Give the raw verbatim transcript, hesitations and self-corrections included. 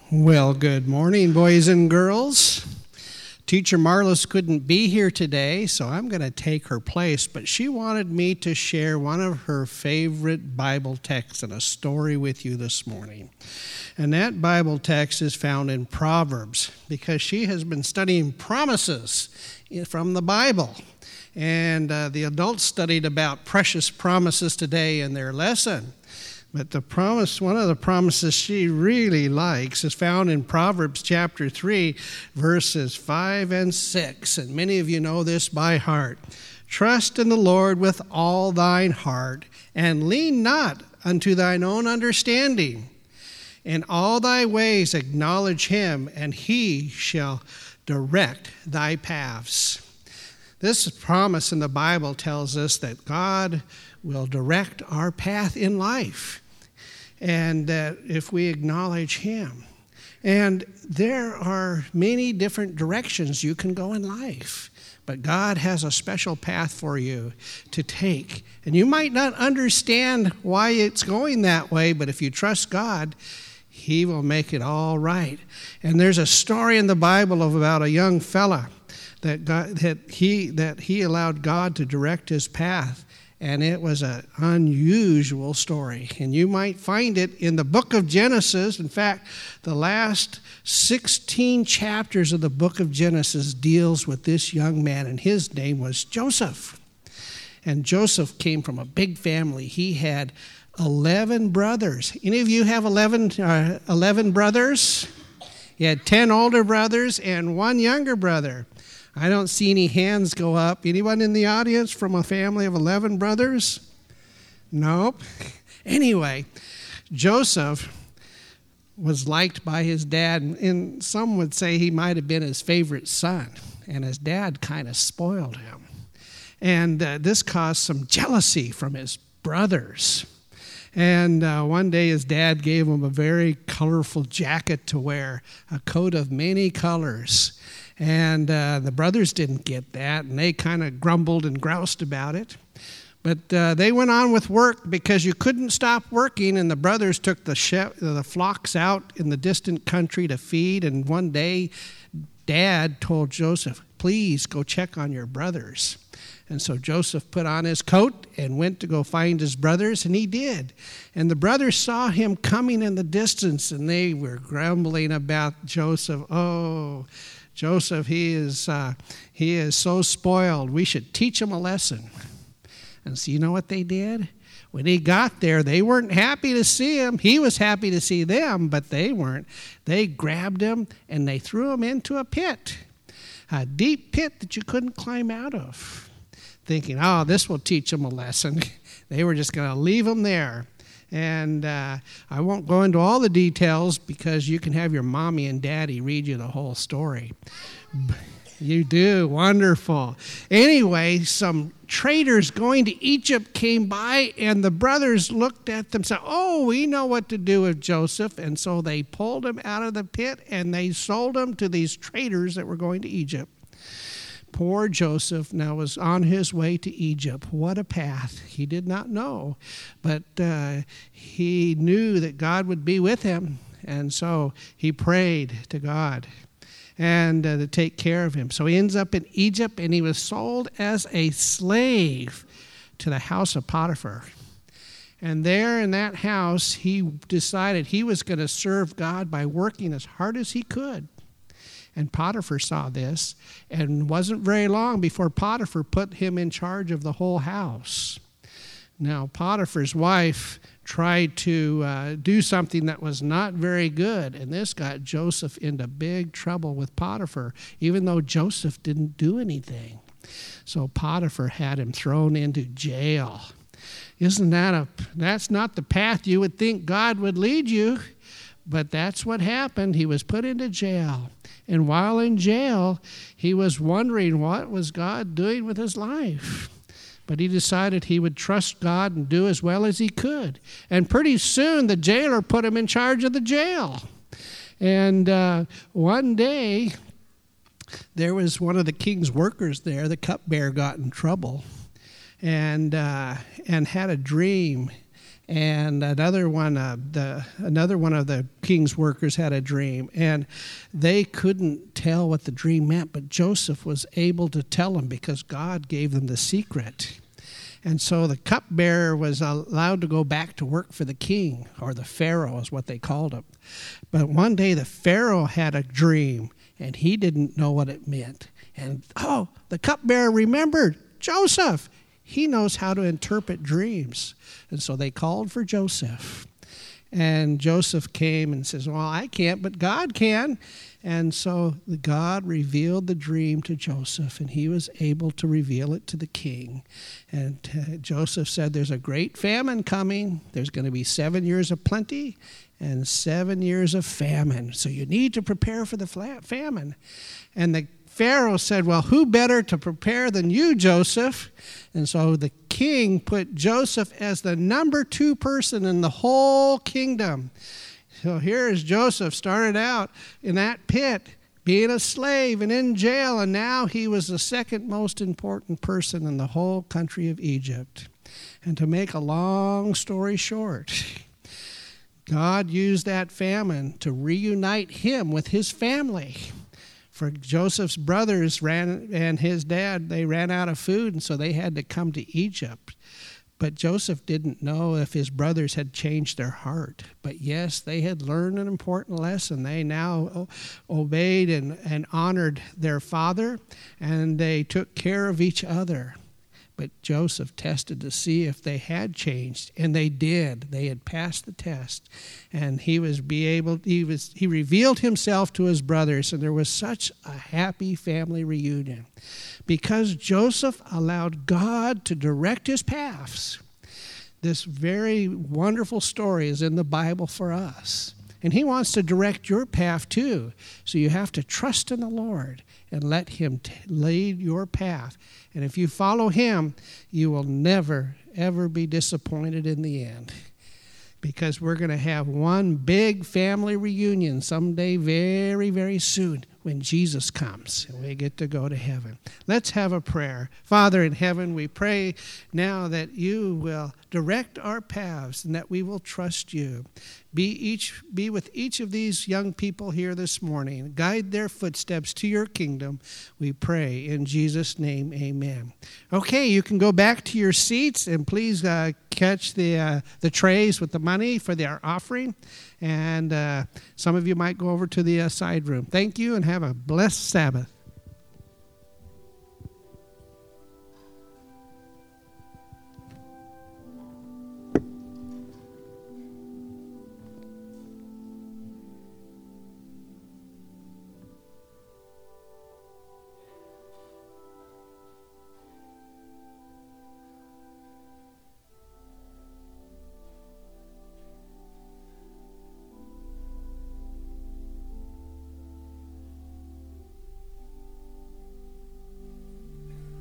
Well, good morning, boys and girls. Teacher Marlis couldn't be here today, so I'm going to take her place, but she wanted me to share one of her favorite Bible texts and a story with you this morning. And that Bible text is found in Proverbs, because she has been studying promises from the Bible. And uh, the adults studied about precious promises today in their lesson. But the promise, one of the promises she really likes is found in Proverbs chapter three, verses five and six. And many of you know this by heart. Trust in the Lord with all thine heart, and lean not unto thine own understanding. In all thy ways acknowledge him, and he shall direct thy paths. This promise in the Bible tells us that God will direct our path in life, and that if we acknowledge him. And there are many different directions you can go in life, but God has a special path for you to take. And you might not understand why it's going that way, but if you trust God, he will make it all right. And there's a story in the Bible of about a young fella that God, that he that he allowed God to direct his path. And it was an unusual story. And you might find it in the book of Genesis. In fact, the last sixteen chapters of the book of Genesis deals with this young man, and his name was Joseph. And Joseph came from a big family. He had eleven brothers. Any of you have eleven, uh, eleven brothers? He had ten older brothers and one younger brother. I don't see any hands go up. Anyone in the audience from a family of eleven brothers? Nope. Anyway, Joseph was liked by his dad, and some would say he might have been his favorite son, and his dad kind of spoiled him. And uh, this caused some jealousy from his brothers. And uh, one day his dad gave him a very colorful jacket to wear, a coat of many colors. And uh, the brothers didn't get that, and they kind of grumbled and groused about it. But uh, they went on with work because you couldn't stop working, and the brothers took the, she- the flocks out in the distant country to feed. And one day, Dad told Joseph, please go check on your brothers. And so Joseph put on his coat and went to go find his brothers, and he did. And the brothers saw him coming in the distance, and they were grumbling about Joseph. Oh, Joseph, he is uh, he is so spoiled. We should teach him a lesson. And so you know what they did? When he got there, they weren't happy to see him. He was happy to see them, but they weren't. They grabbed him, and they threw him into a pit, a deep pit that you couldn't climb out of, thinking, oh, this will teach him a lesson. They were just going to leave him there. And uh, I won't go into all the details because you can have your mommy and daddy read you the whole story. You do. Wonderful. Anyway, some traders going to Egypt came by, and the brothers looked at them and said, oh, we know what to do with Joseph. And so they pulled him out of the pit, and they sold him to these traders that were going to Egypt. Poor Joseph now was on his way to Egypt. What a path. He did not know, but uh, he knew that God would be with him, and so he prayed to God and uh, to take care of him. So he ends up in Egypt, and he was sold as a slave to the house of Potiphar. And there in that house, he decided he was going to serve God by working as hard as he could. And Potiphar saw this, and it wasn't very long before Potiphar put him in charge of the whole house. Now, Potiphar's wife tried to uh, do something that was not very good, and this got Joseph into big trouble with Potiphar, even though Joseph didn't do anything. So Potiphar had him thrown into jail. Isn't that a, that's not the path you would think God would lead you, but that's what happened. He was put into jail. And while in jail, he was wondering what was God doing with his life. But he decided he would trust God and do as well as he could. And pretty soon, the jailer put him in charge of the jail. And uh, one day, there was one of the king's workers there. The cupbearer got in trouble and uh, and had a dream. and another one, uh, the another one of the king's workers had a dream, and they couldn't tell what the dream meant, but Joseph was able to tell them because God gave them the secret. And so the cupbearer was allowed to go back to work for the king, or the Pharaoh is what they called him. But one day the Pharaoh had a dream, and he didn't know what it meant. And, oh, the cupbearer remembered Joseph. He knows how to interpret dreams. And so they called for Joseph. And Joseph came and says, well, I can't, but God can. And so God revealed the dream to Joseph, and he was able to reveal it to the king. And uh, Joseph said, there's a great famine coming. There's going to be seven years of plenty and seven years of famine. So you need to prepare for the famine. And the Pharaoh said, well, who better to prepare than you, Joseph? And so the king put Joseph as the number two person in the whole kingdom. So here is Joseph, started out in that pit, being a slave and in jail, and now he was the second most important person in the whole country of Egypt. And to make a long story short, God used that famine to reunite him with his family. For Joseph's brothers ran, and his dad, they ran out of food, and so they had to come to Egypt. But Joseph didn't know if his brothers had changed their heart. But yes, they had learned an important lesson. They now obeyed and, and honored their father, and they took care of each other. But Joseph tested to see if they had changed, and they did. They had passed the test, and he was be able. He was. He revealed himself to his brothers, and there was such a happy family reunion, because Joseph allowed God to direct his paths. This very wonderful story is in the Bible for us, and He wants to direct your path too. So you have to trust in the Lord and let Him t- lead your path. And if you follow Him, you will never, ever be disappointed in the end. Because we're going to have one big family reunion someday very, very soon when Jesus comes and we get to go to heaven. Let's have a prayer. Father in heaven, we pray now that you will direct our paths and that we will trust you. Be each be with each of these young people here this morning. Guide their footsteps to your kingdom. We pray in Jesus' name, amen. Okay, you can go back to your seats, and please uh, catch the uh, the trays with the money for the offering. And uh, some of you might go over to the uh, side room. Thank you, and have a blessed Sabbath.